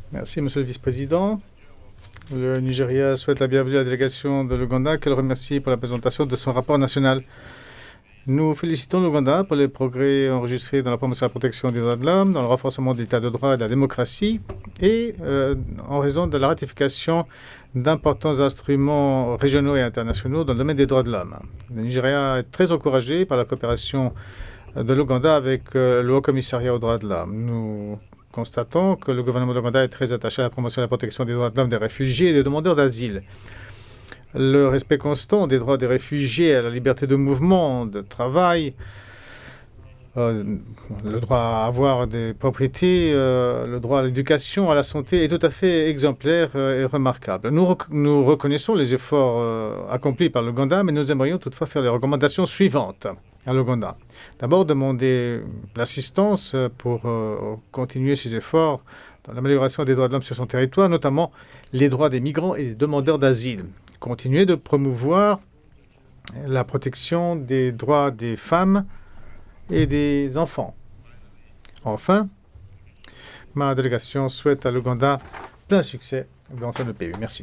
Merci, Monsieur le Vice-président. Le Nigeria souhaite la bienvenue à la délégation de l'Ouganda, qu'elle remercie pour la présentation de son rapport national. Nous félicitons l'Ouganda pour les progrès enregistrés dans la promotion et la protection des droits de l'homme, dans le renforcement de l'état de droit et de la démocratie, et en raison de la ratification d'importants instruments régionaux et internationaux dans le domaine des droits de l'homme. Le Nigeria est très encouragé par la coopération de l'Ouganda avec le Haut-Commissariat aux droits de l'homme. Nous constatons que le gouvernement de l'Ouganda est très attaché à la promotion et à la protection des droits de l'homme, des réfugiés et des demandeurs d'asile. Le respect constant des droits des réfugiés à la liberté de mouvement, de travail, le droit à avoir des propriétés, le droit à l'éducation, à la santé est tout à fait exemplaire et remarquable. Nous reconnaissons les efforts accomplis par l'Ouganda, mais nous aimerions toutefois faire les recommandations suivantes à l'Ouganda. D'abord, demander l'assistance pour continuer ces efforts dans l'amélioration des droits de l'homme sur son territoire, notamment les droits des migrants et des demandeurs d'asile. Continuer de promouvoir la protection des droits des femmes et des enfants. Enfin, ma délégation souhaite à l'Ouganda plein succès dans ce pays. Merci.